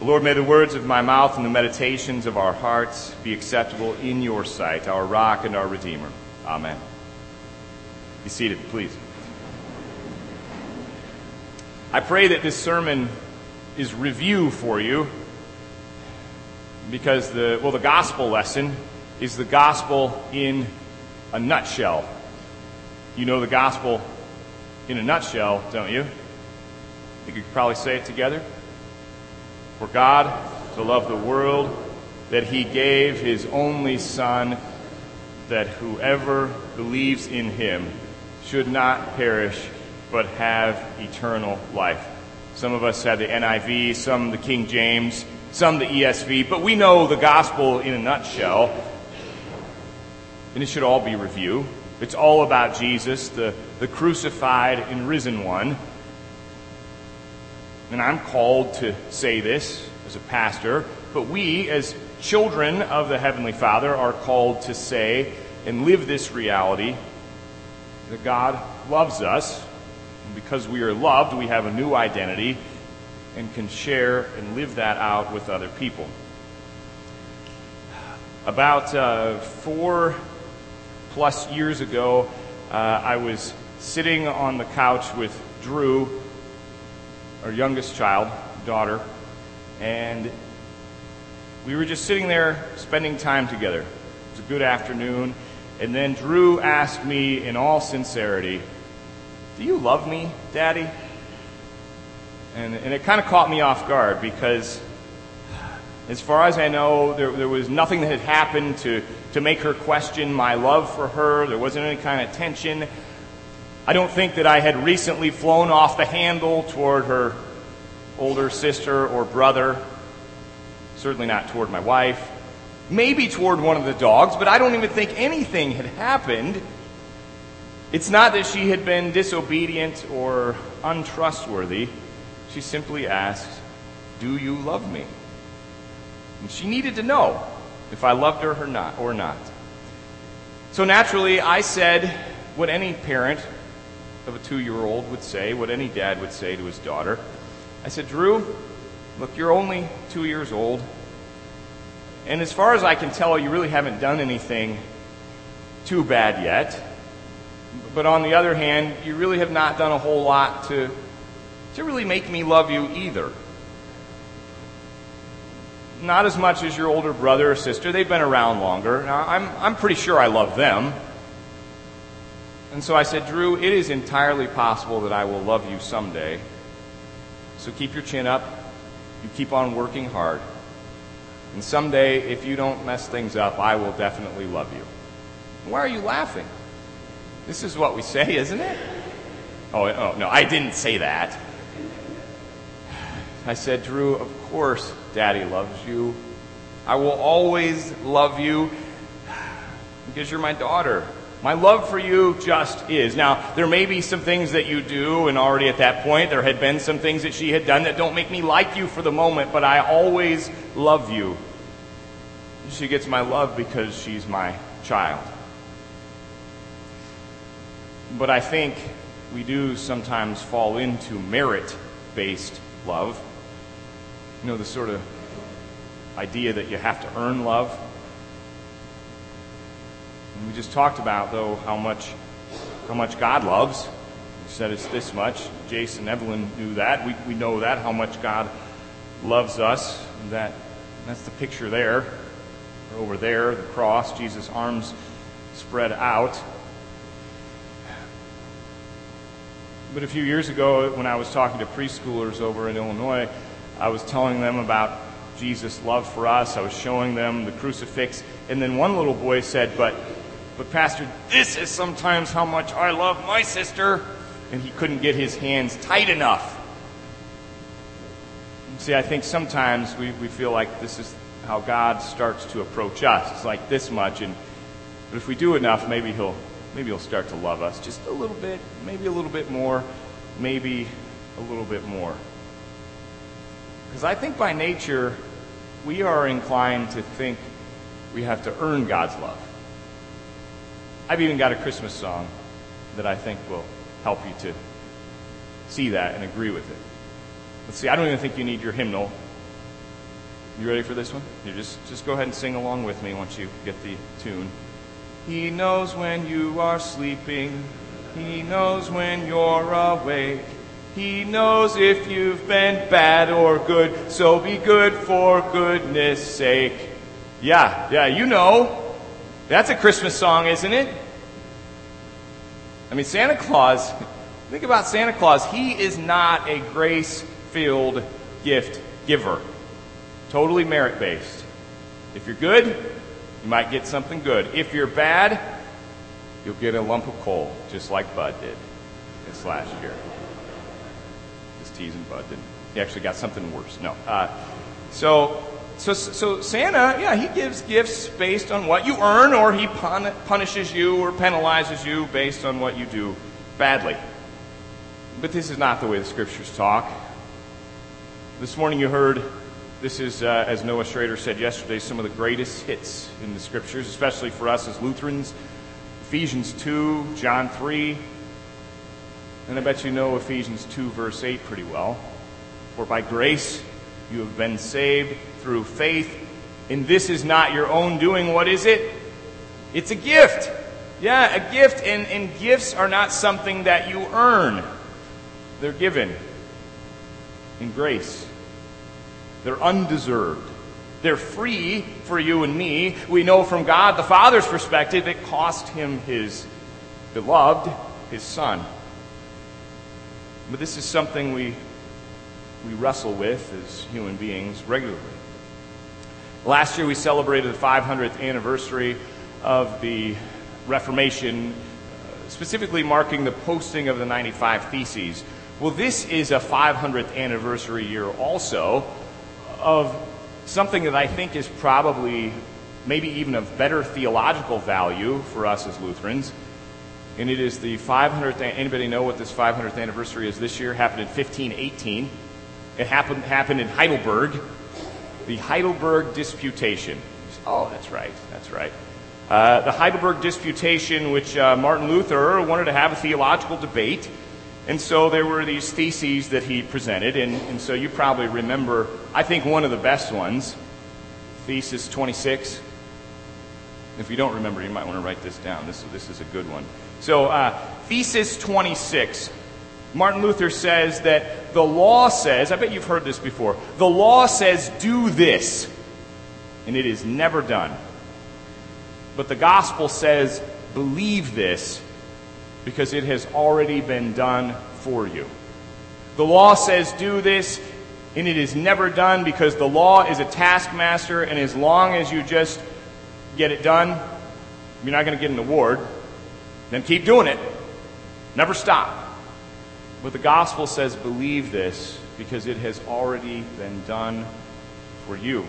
Lord, may the words of my mouth and the meditations of our hearts be acceptable in your sight, our rock and our redeemer. Amen. Be seated, please. I pray that this sermon is review for you, because the gospel lesson is the gospel in a nutshell. You know the gospel in a nutshell, don't you? I think we could probably say it together. For God so loved the world that he gave his only Son, that whoever believes in him should not perish, but have eternal life. Some of us have the NIV, some the King James, some the ESV, but we know the gospel in a nutshell, and it should all be review. It's all about Jesus, the crucified and risen one. And I'm called to say this as a pastor, but we, as children of the Heavenly Father, are called to say and live this reality that God loves us. And because we are loved, we have a new identity and can share and live that out with other people. About 4+ years ago, I was sitting on the couch with Drew, our youngest child, daughter, and we were just sitting there spending time together. It was a good afternoon, and then Drew asked me in all sincerity, "Do you love me, Daddy?" And it kind of caught me off guard, because as far as I know, there was nothing that had happened to make her question my love for her. There wasn't any kind of tension. I don't think that I had recently flown off the handle toward her older sister or brother. Certainly not toward my wife. Maybe toward one of the dogs, but I don't even think anything had happened. It's not that she had been disobedient or untrustworthy. She simply asked, "Do you love me?" And she needed to know if I loved her or not. So naturally, I said what any parent of a 2-year-old would say, what any dad would say to his daughter. I said, "Drew, look, you're only 2 years old, and as far as I can tell, you really haven't done anything too bad yet. But on the other hand, you really have not done a whole lot to really make me love you either. Not as much as your older brother or sister. They've been around longer. Now, I'm pretty sure I love them." And so I said, "Drew, it is entirely possible that I will love you someday. So keep your chin up. You keep on working hard. And someday, if you don't mess things up, I will definitely love you." Why are you laughing? This is what we say, isn't it? Oh, no, I didn't say that. I said, "Drew, of course Daddy loves you. I will always love you because you're my daughter. My love for you just is." Now, there may be some things that you do, and already at that point there had been some things that she had done that don't make me like you for the moment, but I always love you. She gets my love because she's my child. But I think we do sometimes fall into merit-based love. You know, the sort of idea that you have to earn love. And we just talked about, though, how much God loves. We said it's this much. Jason and Evelyn knew that. We know that, how much God loves us. That's the picture there. Over there, the cross, Jesus' arms spread out. But a few years ago, when I was talking to preschoolers over in Illinois, I was telling them about Jesus' love for us. I was showing them the crucifix. And then one little boy said, but Pastor, this is sometimes how much I love my sister. And he couldn't get his hands tight enough. See, I think sometimes we feel like this is how God starts to approach us. It's like this much. But if we do enough, maybe he'll start to love us just a little bit, maybe a little bit more, maybe a little bit more. Because I think by nature, we are inclined to think we have to earn God's love. I've even got a Christmas song that I think will help you to see that and agree with it. Let's see, I don't even think you need your hymnal. You ready for this one? You just go ahead and sing along with me once you get the tune. He knows when you are sleeping. He knows when you're awake. He knows if you've been bad or good. So be good for goodness sake. Yeah, you know. That's a Christmas song, isn't it? I mean, Santa Claus, think about Santa Claus. He is not a grace-filled gift giver. Totally merit-based. If you're good, you might get something good. If you're bad, you'll get a lump of coal, just like Bud did this last year. Just teasing Bud didn't. He actually got something worse. No. So Santa, yeah, he gives gifts based on what you earn, or he punishes you or penalizes you based on what you do badly. But this is not the way the Scriptures talk. This morning you heard, this is, as Noah Schrader said yesterday, some of the greatest hits in the Scriptures, especially for us as Lutherans. Ephesians 2, John 3, and I bet you know Ephesians 2, verse 8 pretty well. For by grace you have been saved through faith, and this is not your own doing. What is it? It's a gift. Yeah, a gift, and gifts are not something that you earn. They're given in grace. They're undeserved. They're free for you and me. We know from God the Father's perspective it cost him his beloved, his Son. But this is something we wrestle with as human beings regularly. Last year we celebrated the 500th anniversary of the Reformation, specifically marking the posting of the 95 Theses. Well, this is a 500th anniversary year also of something that I think is probably maybe even of better theological value for us as Lutherans. And it is the 500th, anybody know what this 500th anniversary is this year? It happened in 1518. It happened in Heidelberg. The Heidelberg Disputation. Oh, that's right. The Heidelberg Disputation, which Martin Luther wanted to have a theological debate. And so there were these theses that he presented, and so you probably remember, I think, one of the best ones, Thesis 26. If you don't remember, you might want to write this down. This is a good one. So, Thesis 26. Martin Luther says that the law says, I bet you've heard this before, the law says do this, and it is never done. But the gospel says believe this, because it has already been done for you. The law says do this, and it is never done because the law is a taskmaster, and as long as you just get it done, you're not going to get an award. Then keep doing it. Never stop. But the gospel says believe this because it has already been done for you.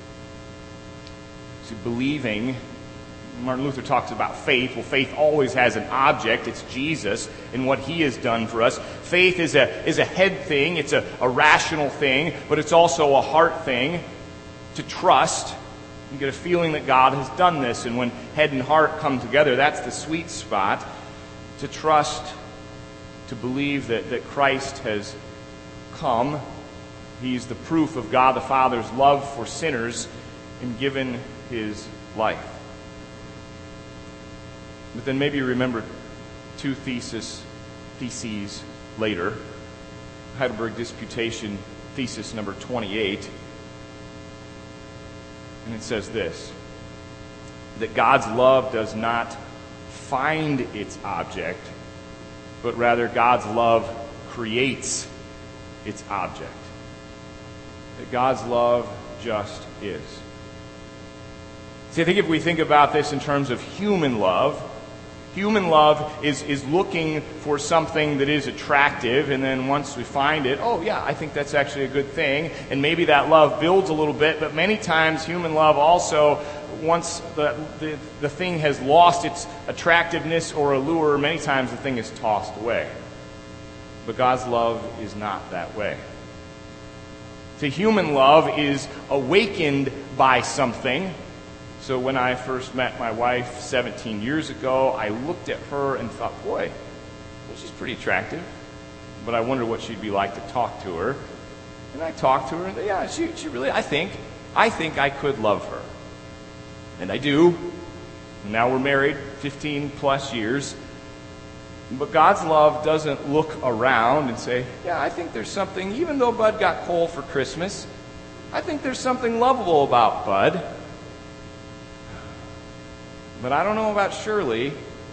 See, believing, Martin Luther talks about faith. Well, faith always has an object. It's Jesus and what he has done for us. Faith is a head thing. It's a rational thing, but it's also a heart thing. To trust. You get a feeling that God has done this, and when head and heart come together, that's the sweet spot. To trust, to believe that Christ has come. He's the proof of God the Father's love for sinners and given his life. But then maybe you remember two theses later. Heidelberg Disputation, thesis number 28. And it says this, that God's love does not find its object, but rather God's love creates its object. That God's love just is. See, I think if we think about this in terms of human love is looking for something that is attractive, and then once we find it, oh yeah, I think that's actually a good thing, and maybe that love builds a little bit, but many times human love also, once the thing has lost its attractiveness or allure, many times the thing is tossed away. But God's love is not that way. See, human love is awakened by something. So when I first met my wife 17 years ago, I looked at her and thought, boy, well, she's pretty attractive. But I wondered what she'd be like to talk to her. And I talked to her, and yeah, she really, I think, I think I could love her. And I do. Now we're married 15 plus years. But God's love doesn't look around and say, yeah, I think there's something, even though Bud got coal for Christmas, I think there's something lovable about Bud. But I don't know about Shirley.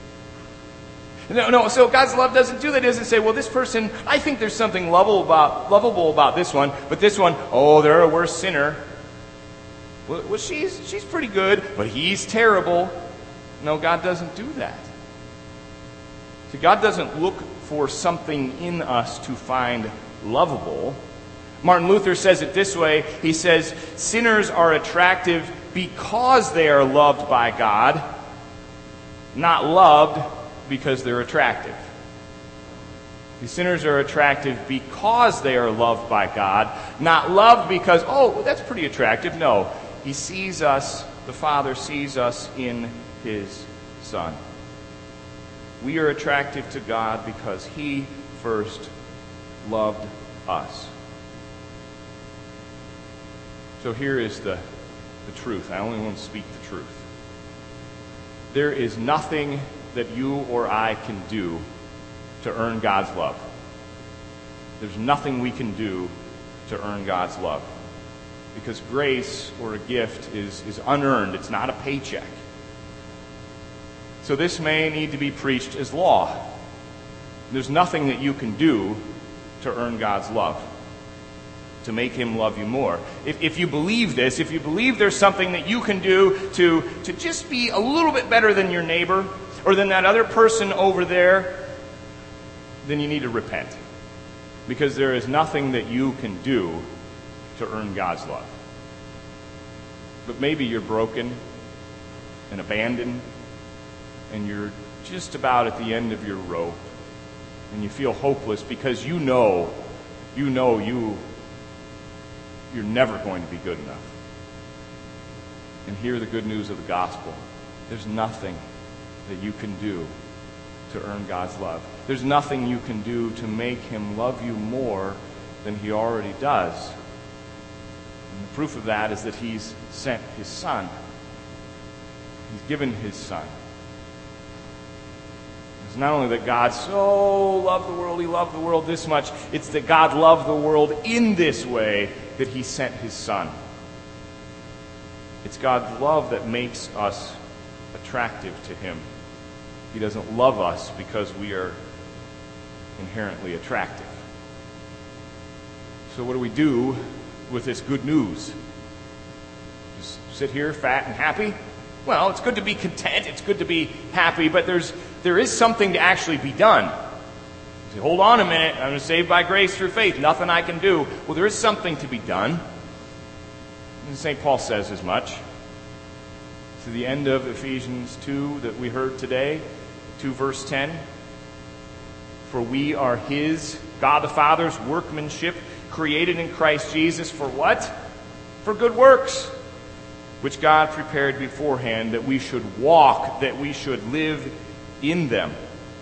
No, so God's love doesn't do that. It doesn't say, well, this person, I think there's something lovable about this one, but this one, oh, they're a worse sinner. Well, she's pretty good, but he's terrible. No, God doesn't do that. See, God doesn't look for something in us to find lovable. Martin Luther says it this way. He says, sinners are attractive because they are loved by God, not loved because they're attractive. The sinners are attractive because they are loved by God, not loved because, oh, that's pretty attractive. No, He sees us, the Father sees us in His Son. We are attractive to God because He first loved us. So here is the truth. I only want to speak the truth. There is nothing that you or I can do to earn God's love. There's nothing we can do to earn God's love. Because grace or a gift is unearned. It's not a paycheck. So this may need to be preached as law. There's nothing that you can do to earn God's love, to make Him love you more. If you believe this, if you believe there's something that you can do to just be a little bit better than your neighbor or than that other person over there, then you need to repent. Because there is nothing that you can do to earn God's love. But maybe you're broken and abandoned, and you're just about at the end of your rope, and you feel hopeless because you're never going to be good enough. And hear the good news of the gospel. There's nothing that you can do to earn God's love. There's nothing you can do to make Him love you more than He already does. And the proof of that is that He's sent His Son. He's given His Son. It's not only that God so loved the world, He loved the world this much, it's that God loved the world in this way, that He sent His Son. It's God's love that makes us attractive to Him. He doesn't love us because we are inherently attractive. So what do we do with this good news? Just sit here fat and happy? Well, it's good to be content, it's good to be happy, but there is something to actually be done. You say, hold on a minute, I'm saved by grace through faith, nothing I can do. Well, there is something to be done. And St. Paul says as much. To the end of Ephesians 2 that we heard today, 2 verse 10. For we are His, God the Father's workmanship, created in Christ Jesus for what? For good works, which God prepared beforehand that we should walk, that we should live in them.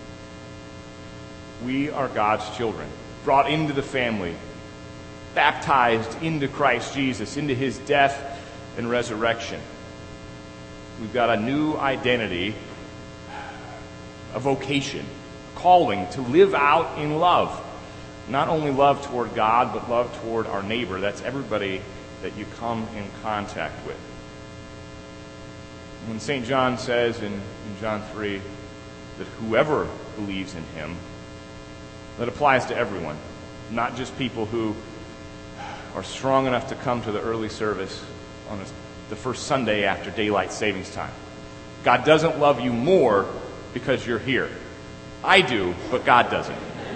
We are God's children, brought into the family, baptized into Christ Jesus, into His death and resurrection. We've got a new identity, a vocation, a calling to live out in love. Not only love toward God, but love toward our neighbor. That's everybody that you come in contact with. When St. John says in John 3 that whoever believes in Him, that applies to everyone, not just people who are strong enough to come to the early service on the first Sunday after daylight savings time. God doesn't love you more because you're here. I do, but God doesn't.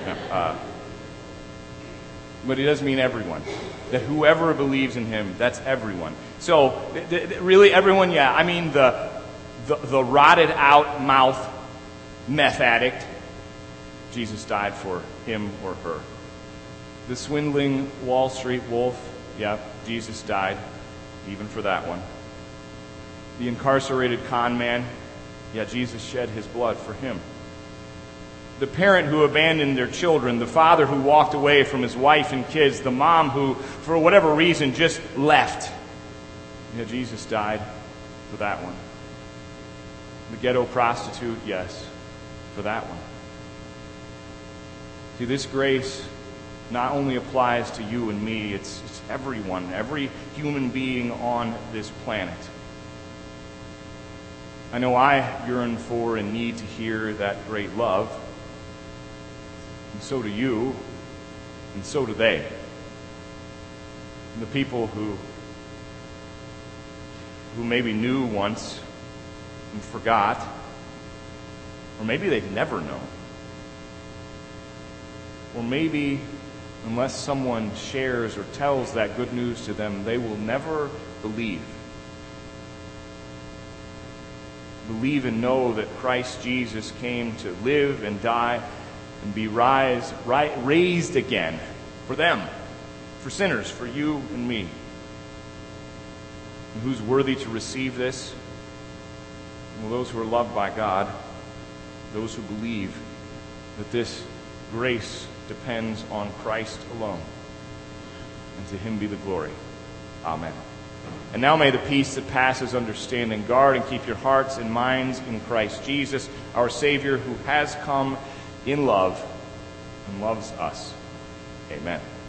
But He does mean everyone. That whoever believes in Him, that's everyone. So, really everyone, yeah. I mean the rotted out mouth meth addict, Jesus died for him or her. The swindling Wall Street wolf, yeah, Jesus died even for that one. The incarcerated con man, yeah, Jesus shed His blood for him. The parent who abandoned their children, the father who walked away from his wife and kids, the mom who, for whatever reason, just left. Yeah, Jesus died for that one. The ghetto prostitute, yes, for that one. See, this grace not only applies to you and me, it's everyone, every human being on this planet. I know I yearn for and need to hear that great love, and so do you, and so do they. And the people who maybe knew once and forgot, or maybe they've never known. Or maybe, unless someone shares or tells that good news to them, they will never believe. Believe and know that Christ Jesus came to live and die and be raised again for them, for sinners, for you and me. And who's worthy to receive this? Well, those who are loved by God, those who believe that this grace depends on Christ alone. And to him be the glory. Amen. And now may the peace that passes understanding guard and keep your hearts and minds in Christ Jesus, our Savior, who has come in love and loves us. Amen.